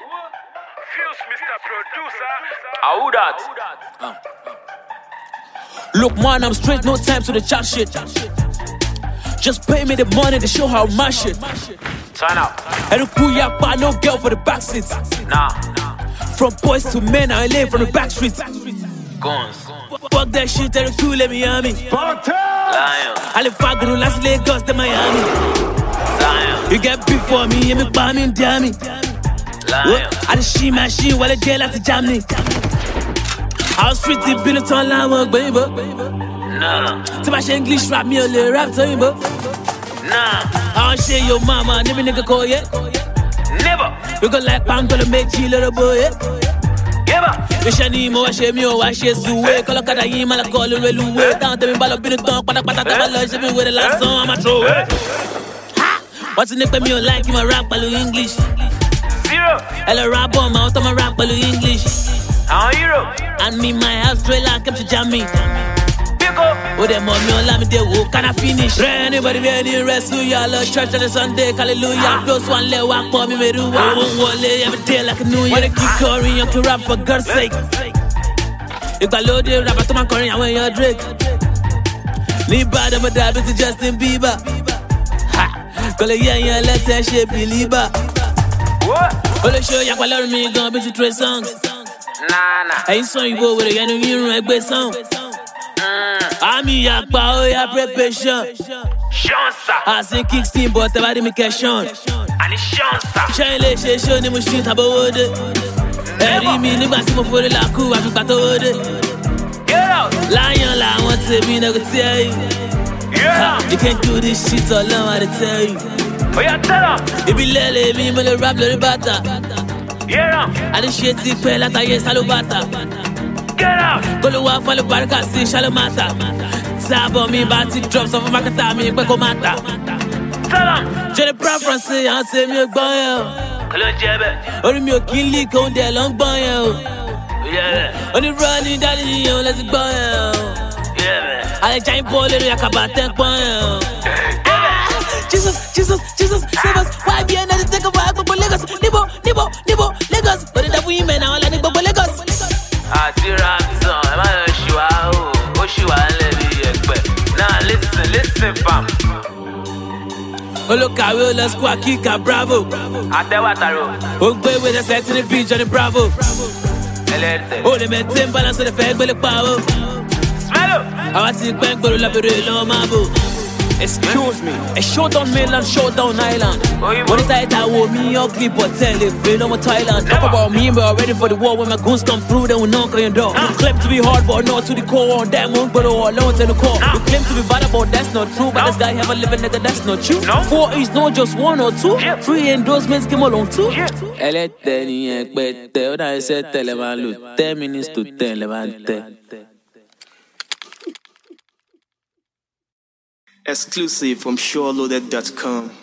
Mr. Producer. How that? Look, man, I'm straight, no time to the chat shit. Just pay me the money to show how my shit. Turn up. And pull your bar, no girl for the back seats. Nah. From boys to men, I lay from the back streets. Guns. Fuck that shit, tell the crew, let me army. Lion. I live far good, last Lagos, to Miami. Lion. You get beef for me, and me buy me and damn me. Lion. I just she my shit while I jail at the Germany. How street deep in the town line work, baby. Nah. To my shit English rap me a little rap to you, but Nah. I don't share your mama, never nigga call yet. Never. You go like bang, gonna make you little boy, yeah. Never. You should need more, share me, or I share Suwe. Call a cat, I man, I call you, Reluwe. Down to me, ball up in the tongue, pata, love, me with the last song, I'm a throw it. What's the name of me, like him, a rap, balu English. Zero. Hello, rap on, my auto, my rap, balu English. I'm a hero. And me, my house, trailer, kept to jam me. Oh, them on me, let me do who can I finish? Anybody be any rest who y'all love church on the Sunday, hallelujah. Close one leg, walk for me, me do I won't walk every day like a new year. Wanna keep currying, you can rap for God's sake. If I load it, rap to my curry, I want your Drake. Need bad, I'm a dab to Justin Bieber. Ha! Call it yeah, let's say shit, believer. what? Well, show you what love me, gonna be to 3 songs. Nah. I ain't saw you go with it, you know you right best song. I'm here, oh, yeah, preparation. Shansa. I sing kick steam, but everybody make a shine. And it's Shansa. Shine, let's show them a street, about it. Every minute, I'm for the laku, I'm got to Get out. Lion, I want to be, I can tell you. Yeah. You can't do this shit all alone, I tell you. Oh, yeah, tell them. If you let me, I'm gonna rap, little bata. Yeah. I just shit, sick, pay, like I yes, salubata. Get out. Go to walk for the barca, see, shalomata. Sabo me, bati drops off of my katami, Beko Mata. Tell them. J'ai des preferences, on sait mieux que bon. Hello, Jebbe. On est mieux qu'il lit qu'on des longues bon. Yeah. On est running down the hill, let's go. Yeah. Avec Giant Paul, il y a qu'à battre un point. Jesus, save us. Why be another take of our Bobo Lagos? Nibo, Lagos. But the women are all in Bobo Lagos. Ramson, I'm a Oshua, now listen, fam. Oh, look, I will, let's go, kick a bravo. I tell what I wrote. Oh, boy, with a set in the beach on the bravo. Oh, they met 10 balance of the fag, but the power. Smell it. I want to bank, but the real mabo. Excuse me, a showdown mainland, showdown island. When it's like that, me ugly, but tell it, real on Thailand. Talk about me, but I'm ready for the war. When my goons come through, they will knock on your door. You claim to be hard, but not to the core. On that one, but all alone to the core. You claim to be bad, but that's not true. But this guy have a living nigga, that's not you. 4 is not just 1 or 2. 3 endorsements, give along 2. Exclusive from SureLoaded.com.